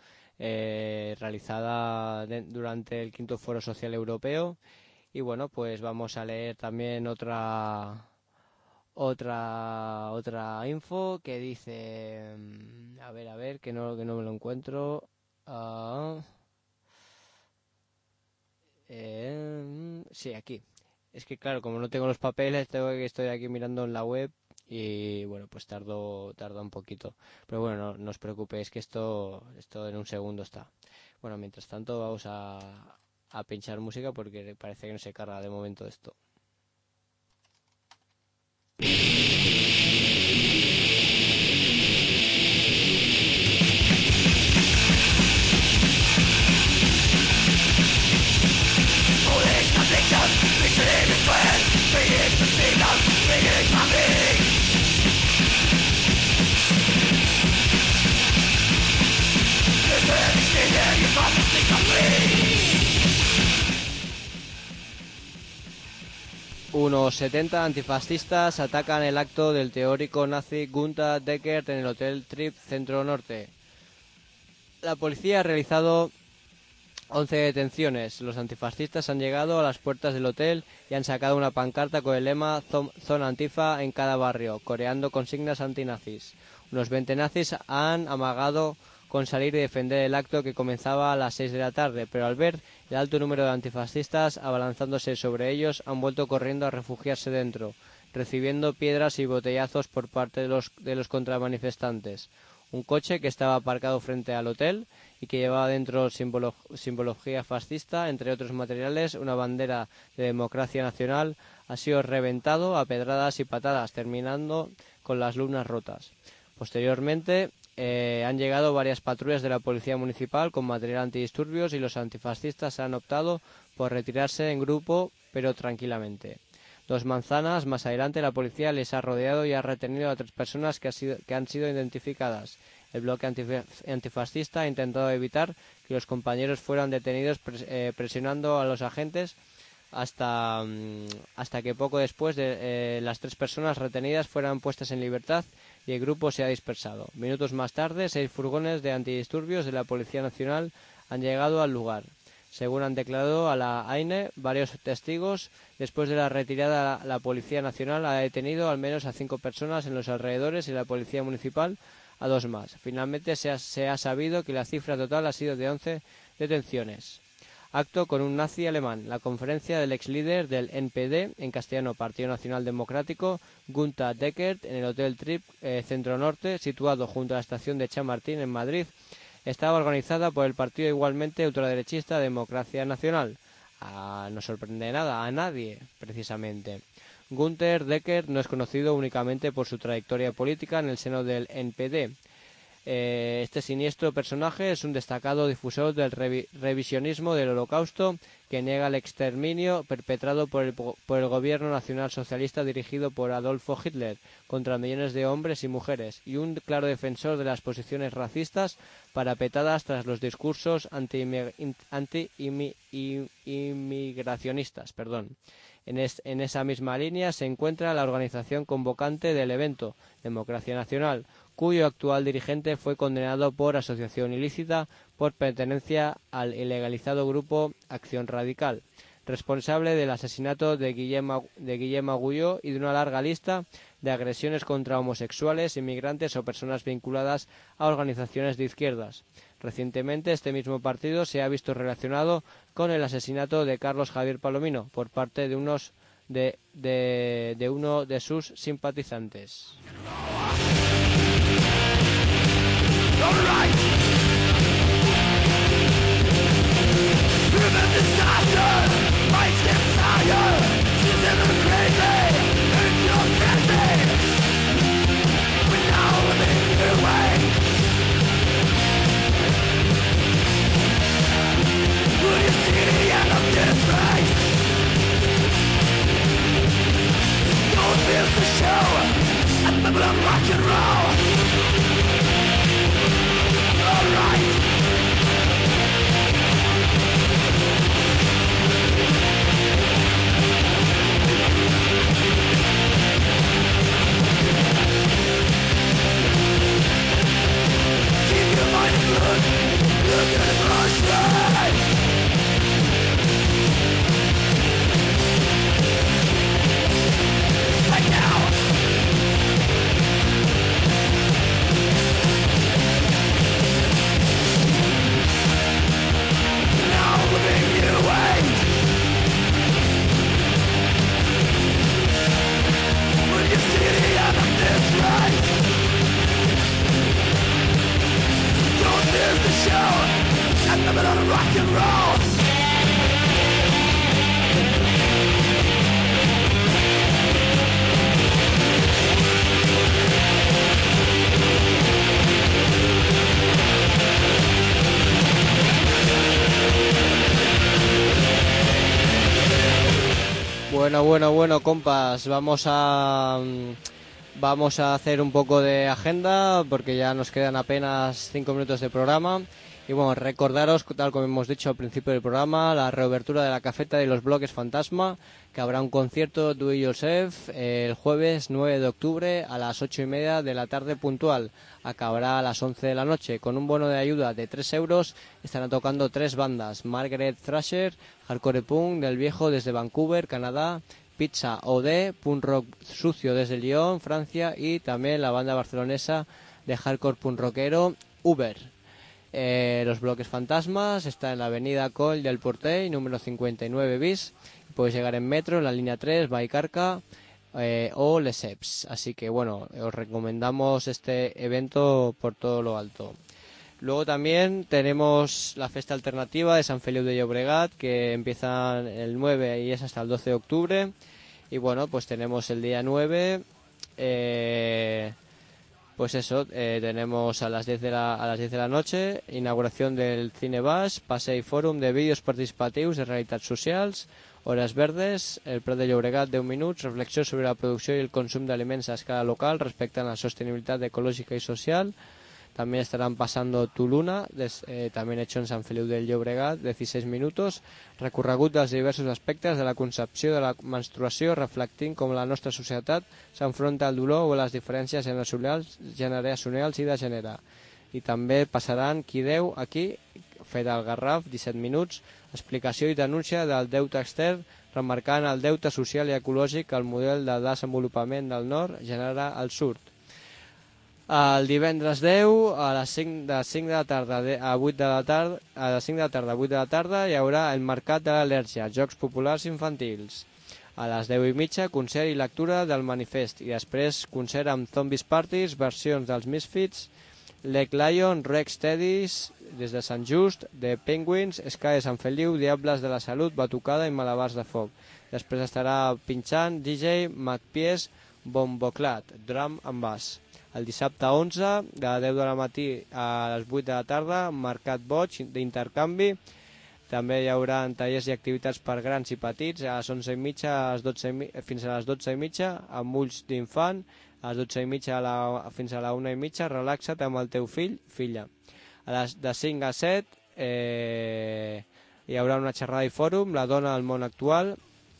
eh, realizada de, durante el quinto Foro Social Europeo. Y bueno, pues vamos a leer también otra otra otra info que dice, a ver, a ver, que no que no me lo encuentro. Uh, eh, sí, aquí. Es que claro, como no tengo los papeles, tengo que estoy aquí mirando en la web y bueno, pues tardo tarda un poquito. Pero bueno, no, no os preocupéis, que esto esto en un segundo está. Bueno, mientras tanto vamos a, a pinchar música porque parece que no se carga de momento esto. Unos setenta antifascistas atacan el acto del teórico nazi Gunther Deckert en el Hotel Trip Centro Norte. La policía ha realizado once detenciones. Los antifascistas han llegado a las puertas del hotel y han sacado una pancarta con el lema Zona Antifa en cada barrio, coreando consignas antinazis. Unos veinte nazis han amagado con salir y defender el acto, que comenzaba a las seis de la tarde, pero al ver el alto número de antifascistas abalanzándose sobre ellos, han vuelto corriendo a refugiarse dentro, recibiendo piedras y botellazos por parte de los, de los contramanifestantes. Un coche que estaba aparcado frente al hotel y que llevaba dentro simbolo, simbología fascista, entre otros materiales, una bandera de democracia nacional, ha sido reventado a pedradas y patadas, terminando con las lunas rotas. Posteriormente, eh, han llegado varias patrullas de la policía municipal con material antidisturbios y los antifascistas han optado por retirarse en grupo, pero tranquilamente. Dos manzanas más adelante, la policía les ha rodeado y ha retenido a tres personas que, ha sido, que han sido identificadas. El bloque antifascista ha intentado evitar que los compañeros fueran detenidos, pres, eh, presionando a los agentes hasta, hasta que poco después de eh, las tres personas retenidas fueran puestas en libertad y el grupo se ha dispersado. Minutos más tarde, seis furgones de antidisturbios de la Policía Nacional han llegado al lugar. Según han declarado a la A I N E varios testigos, después de la retirada la Policía Nacional ha detenido al menos a cinco personas en los alrededores y la Policía Municipal a dos más. Finalmente se ha, se ha sabido que la cifra total ha sido de once detenciones. Acto con un nazi alemán. La conferencia del ex líder del N P D, en castellano Partido Nacional Democrático, Günther Deckert, en el Hotel Trip eh, Centro Norte, situado junto a la estación de Chamartín en Madrid, estaba organizada por el partido igualmente ultraderechista Democracia Nacional. Ah, no sorprende nada, a nadie, precisamente. Günther Deckert no es conocido únicamente por su trayectoria política en el seno del N P D. Eh, este siniestro personaje es un destacado difusor del revi revisionismo del Holocausto, que niega el exterminio perpetrado por el, por el gobierno nacional socialista dirigido por Adolfo Hitler contra millones de hombres y mujeres, y un claro defensor de las posiciones racistas parapetadas tras los discursos anti-inmigracionistas. Perdón. En, es, en esa misma línea se encuentra la organización convocante del evento, Democracia Nacional, cuyo actual dirigente fue condenado por asociación ilícita por pertenencia al ilegalizado grupo Acción Radical, responsable del asesinato de Guillem, de Guillem Agulló y de una larga lista de agresiones contra homosexuales, inmigrantes o personas vinculadas a organizaciones de izquierdas. Recientemente este mismo partido se ha visto relacionado con el asesinato de Carlos Javier Palomino por parte de, unos de, de, de uno de sus simpatizantes. Bueno, bueno, bueno, compas, vamos a vamos a hacer un poco de agenda porque ya nos quedan apenas cinco minutos de programa. Y bueno, recordaros, tal como hemos dicho al principio del programa, la reobertura de la cafeta y los bloques Fantasma, que habrá un concierto Do It Yourself el jueves nueve de octubre a las ocho y media de la tarde puntual. Acabará a las once de la noche. Con un bono de ayuda de tres euros estarán tocando tres bandas: Margaret Thrasher, Hardcore Punk del Viejo desde Vancouver, Canadá, Pizza O D, Punk Rock Sucio desde Lyon, Francia, y también la banda barcelonesa de Hardcore Punk Rockero, Uber. Eh, los bloques Fantasmas está en la avenida Coll del Portell, número cincuenta y nueve bis. Puedes llegar en metro, en la línea tres, Vallcarca eh, o Lesseps. Así que bueno, os recomendamos este evento por todo lo alto. Luego también tenemos la Festa Alternativa de San Feliu de Llobregat, que empieza el nueve y es hasta el doce de octubre. Y bueno, pues tenemos el día nueve... Eh, Pues eso, eh, tenemos a las diez de la, a las diez de la noche inauguración del Cine Baix, passeig fòrum de vídeos participatius de realitats socials, hores verdes, el Prat de Llobregat deu minuts, reflexió sobre la producció i el consum d'aliments a escala local respecte a la sostenibilitat ecològica i social. también estarán pasando Tu Luna, des, eh, también hecho en Sant Feliu del Llobregat, dieciséis minutos, recorregut dels diversos aspectes de la concepció de la menstruació, reflectint com la nostra societat s'enfronta al dolor o a les diferències generacionals, generacionals i de gènere. I també passaran Qui Deu aquí, fet al Garraf, disset minuts, explicació i denúncia del deute extern, remarcant el deute social i ecològic que el model de desenvolupament del nord genera al sud. El divendres deu, a les cinc de, cinc de la tarda a vuit de la tarda, a les cinc de la tarda a vuit de la tarda hi haurà el Mercat de l'Al·lèrgia, Jocs Populars Infantils. A les deu i mitja, concert i lectura del manifest, i després concert amb Zombies Parties, versions dels Misfits, Leg Lion, Rex Teddies, des de Sant Just, The Penguins, Sky de Sant Feliu, Diables de la Salut, Batucada i Malabars de Foc. Després estarà pinxant D J Macpies Bomboclat, drum amb bass. El dissabte onze, de deu de la matí a les vuit de la tarda, Mercat Boig d'intercanvi. També hi haurà tallers i activitats per grans i petits a les onze i mitja a les dotze i mitja, fins a les dotze i mitja, amb ulls d'infant, a les dotze i mitja a la, fins a la una i mitja, relaxa't amb el teu fill, filla. A les de cinc a set eh, hi haurà una xerrada i fòrum, La dona al món actual,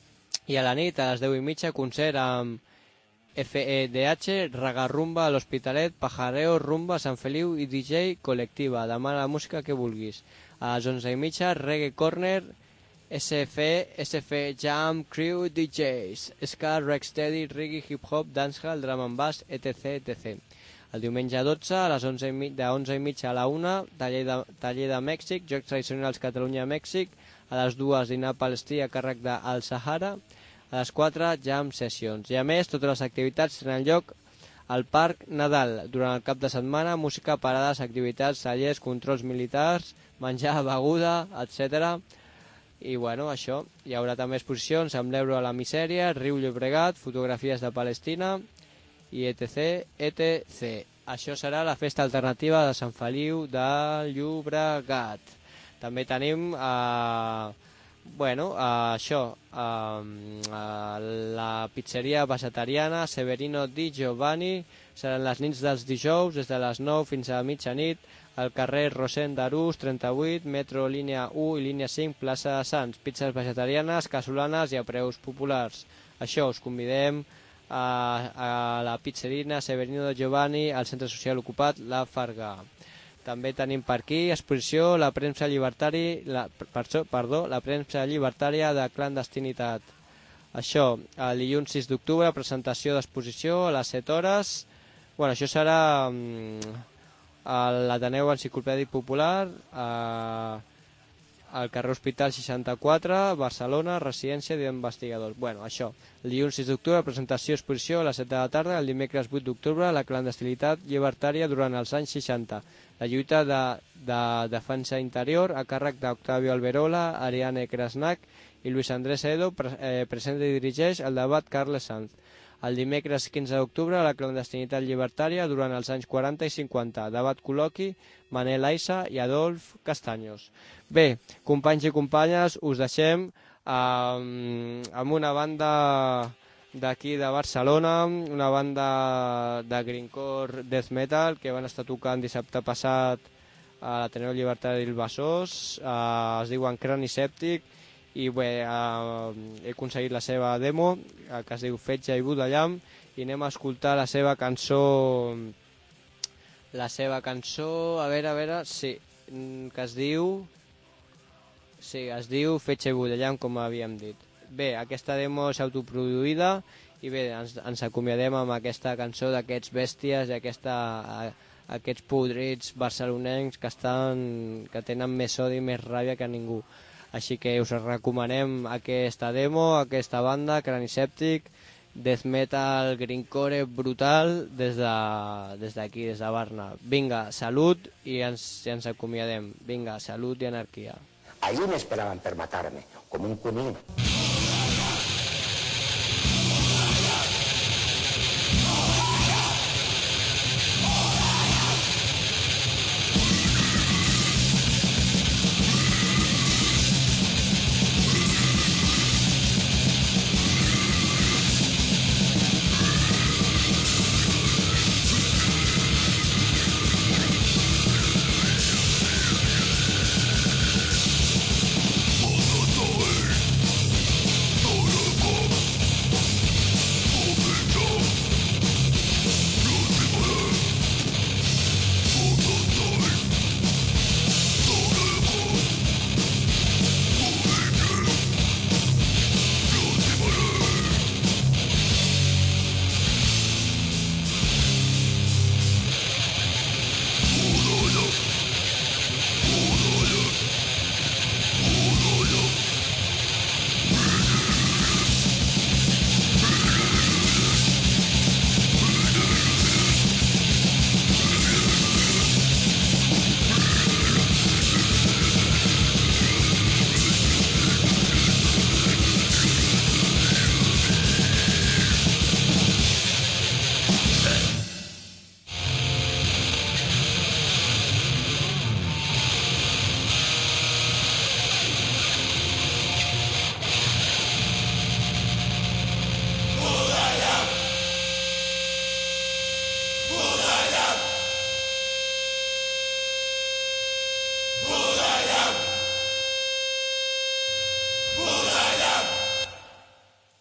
i a la nit, a les deu i mitja, concert amb F E D H, Ragarrumba a l'Hospitalet, Pajareo, Rumba, Sant Feliu i D J Col·lectiva. Demana la música que vulguis. A les onze i mitja, Reggae Corner, S F E, S F E Jam, Crew, D Js, Ska, Rocksteady, Reggae, Hip Hop, Dancehall, Drum and Bass, et cetera et cetera. El diumenge dotze, a les onze i mitja, de onze i mitja a la una, taller de, taller de Mèxic, Jocs Tradicionals Catalunya-Mèxic, a les dues, dinar palestí a càrrec d'Al Sahara, a les quatre, Jam Sessions. I a més, totes les activitats tenen lloc al Parc Nadal. Durant el cap de setmana, música, parades, activitats, tallers, controls militars, menjar, beguda, etcètera. I bueno, això. Hi haurà també exposicions amb l'Euro a la misèria, Riu Llobregat, fotografies de Palestina, i et cetera et cetera. Això serà la festa alternativa de Sant Feliu del Llobregat. També tenim eh, bueno, uh, això, uh, uh, la pizzeria vegetariana Severino Di Giovanni, seran les nits dels dijous des de les nou fins a mitjanit al carrer Rosent d'Arús trenta-vuit, metro línia u i línia cinc, plaça de Sants, pizzas vegetarianes, casolanes i a preus populars. Això, us convidem a, a la pizzerina Severino Di Giovanni al centre social ocupat La Farga. També tenim per aquí exposició la premsa llibertari, la, perdó, la premsa llibertària de clandestinitat. Això, el dilluns sis d'octubre, presentació d'exposició a les set hores. Bueno, això serà um, a l'Ateneu Enciclopèdic Popular, a, al carrer Hospital seixanta-quatre, Barcelona, residència d'investigadors. Bueno, això, el dilluns sis d'octubre, presentació d'exposició a les set de la tarda, el dimecres vuit d'octubre, la clandestinitat llibertària durant els anys seixanta. La lluita de, de defensa interior a càrrec d'Octavio Alberola, Ariane Krasnak i Luis Andrés Edo, pre, eh, presenta i dirigeix el debat Carles Sanz. El dimecres quinze d'octubre, la clandestinitat llibertària durant els anys quaranta i cinquanta. Debat col·loqui, Manel Aiza i Adolf Castaños. Bé, companys i companyes, us deixem eh, amb una banda d'aquí de Barcelona, una banda de greencore death metal que van estar tocant dissabte passat a l'Ateneu Llibertari del Besòs, eh, es diuen Crani Sèptic, i bé, eh, he aconseguit la seva demo, eh, que es diu Fetge i Budallam, i anem a escoltar la seva cançó, la seva cançó, a veure, a veure, sí, que es diu, sí, es diu Fetge i Budallam, com havíem dit. Bé, aquesta demo és autoproduïda i bé, ens, ens acomiadem amb aquesta cançó d'aquests bèsties i aquesta, a, aquests podrits barcelonencs que, estan, que tenen més odi i més ràbia que ningú. Així que us recomanem aquesta demo, aquesta banda, Cranisèptic, death metal, greencore brutal des d'aquí, de, des, des de Barna. Vinga, salut i ens, i ens acomiadem. Vinga, salut i anarquia. Allí me esperaban per matarme, como un cunill.